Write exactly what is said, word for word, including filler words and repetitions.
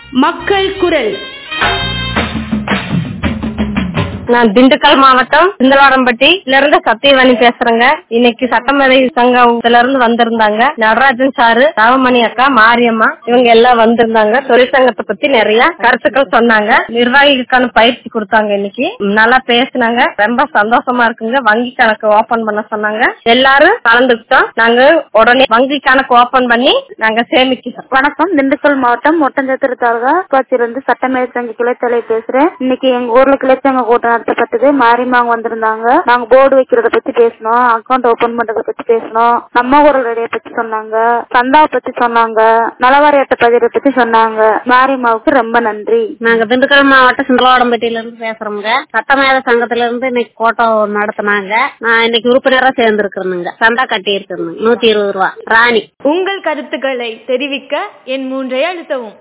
மக்கள் குரல். நான் திண்டுக்கல் மாவட்டம் சிந்தலாடம்பட்டியில இருந்து சத்தியவாணி பேசுறேங்க. இன்னைக்கு சட்டமேதை சங்கத்துல இருந்து வந்திருந்தாங்க. நடராஜன் சாரு, ராவமணி அக்கா, மாரியம்மா இவங்க எல்லாம் வந்திருந்தாங்க. தொழிற்சங்கத்தை பத்தி நிறைய கருத்துக்கள் சொன்னாங்க. நிர்வாகிகளுக்கான பயிற்சி கொடுத்தாங்க. இன்னைக்கு நல்லா பேசினாங்க. ரொம்ப சந்தோஷமா இருக்குங்க. வங்கி கணக்கு ஓபன் பண்ண சொன்னாங்க. எல்லாரும் கலந்துக்கிட்டோம். நாங்க உடனே வங்கி கணக்கு ஓபன் பண்ணி நாங்க சேமிக்கிறோம். வணக்கம். திண்டுக்கல் மாவட்டம் ஒட்டஞ்சத்திர தாலுகா இருந்து சட்டமேதை சங்க கிளைத்தலை பேசுறேன். இன்னைக்கு எங்க ஊர்ல கிளைச்சங்க கூட்டம் நடத்தப்பட்டது. மாரியம்மாங்க வந்திருந்தாங்க. நாங்க போர்டு வைக்கிறத பத்தி பேசணும், அக்கௌண்ட் ஓபன் பண்றத பத்தி பேசணும், நம்ம ஊரல் ரெடியை பத்தி சொன்னாங்க, சந்தாவை பத்தி சொன்னாங்க, நலவாரி அட்டை பதிவை பத்தி சொன்னாங்க. மாரியம்மாவுக்கு ரொம்ப நன்றி. நாங்க திண்டுக்கல் மாவட்டம் சிந்தலாடம்பட்டியில இருந்து பேசுறோங்க. சட்டமேதை சங்கத்துல இருந்து இன்னைக்கு கூட்டம் நடத்தினாங்க. நான் இன்னைக்கு உறுப்பினரா சேர்ந்து இருக்கிறேங்க. சந்தா கட்டி இருக்கிறேன் நூத்தி இருபது ரூபா. ராணி. உங்கள் கருத்துக்களை தெரிவிக்க என் மூன்றை அழுத்தவும்.